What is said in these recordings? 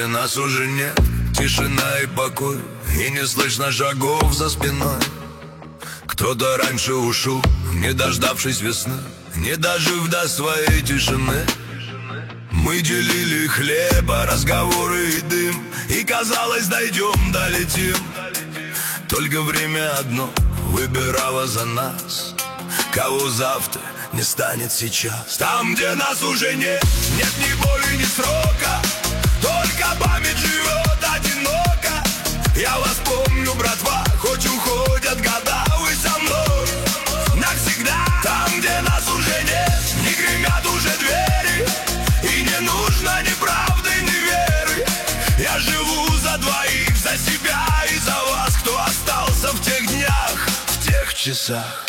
нас уже нет, тишина и покой, и не слышно шагов за спиной. Кто-то раньше ушел, не дождавшись весны, не дожив до своей тишины. Мы делили хлеба, разговоры и дым, и казалось, дойдем, долетим. Только время одно выбирало за нас, кого завтра не станет сейчас. Там, где нас уже нет, нет ни боли, ни срока, только память живет одиноко. Я вас помню, братва, хоть уходят года, вы со мной навсегда. Там, где нас уже нет, не гремят уже двери, и не нужно ни правды, ни веры. Я живу за двоих, за себя и за вас, кто остался в тех днях, в тех часах.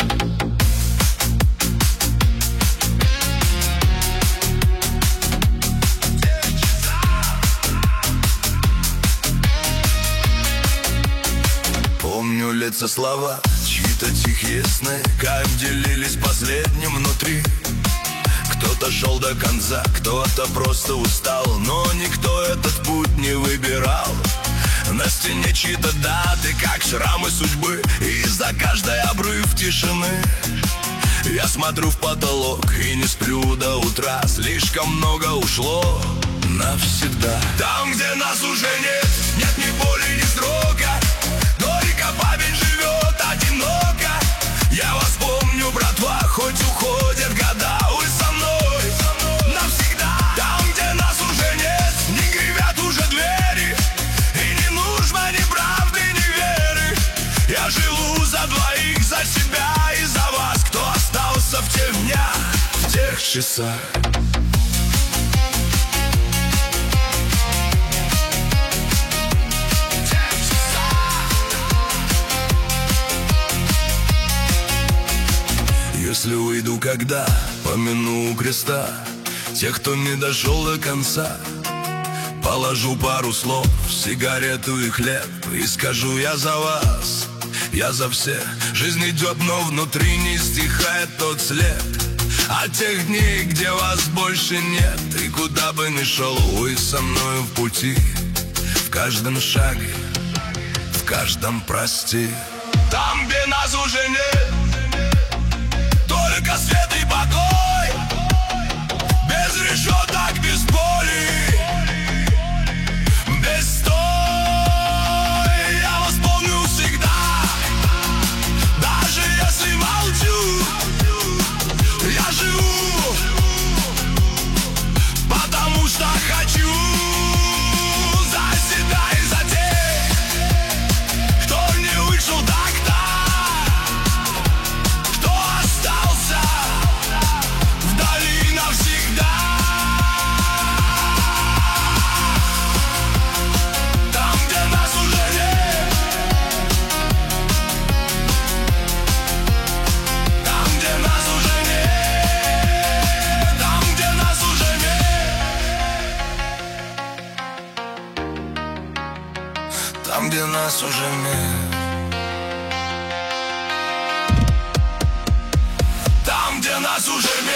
Помню лица, слова, чьи-то тихие сны, как делились последним внутри. Кто-то шел до конца, кто-то просто устал, но никто этот путь не выбирал. На стене чьи-то даты, как шрамы судьбы, и за каждый обрыв тишины я смотрю в потолок и не сплю до утра. Слишком много ушло навсегда. Там, где нас уже нет, нет ни боли, ни срока, только память живет одиноко. Я вас помню, братва, хоть уходят года, вы со мной навсегда. Там, где нас уже нет, не гремят уже двери, и не нужно ни правды, ни веры. Я живу за двоих, за себя и за вас, кто остался в тех днях, в тех часах. Если уйду, когда помяну у креста тех, кто не дошел до конца, положу пару слов, сигарету и хлеб, и скажу: я за вас, я за всех. Жизнь идет, но внутри не стихает тот след от тех дней, где вас больше нет. И куда бы ни шел, вы со мною в пути, в каждом шаге, в каждом прости. Там, где нас уже нет, только свет и покой, без решеток, без боли, без стой. Я вас помню всегда, даже если молчу. Я живу, потому что хочу, за себя и за тех, кто не вышел так-то, вдали навсегда. Там, где нас уже нет, там, где нас уже нет, там, где нас уже нет, там, где нас уже нет, там, где нас уже нет.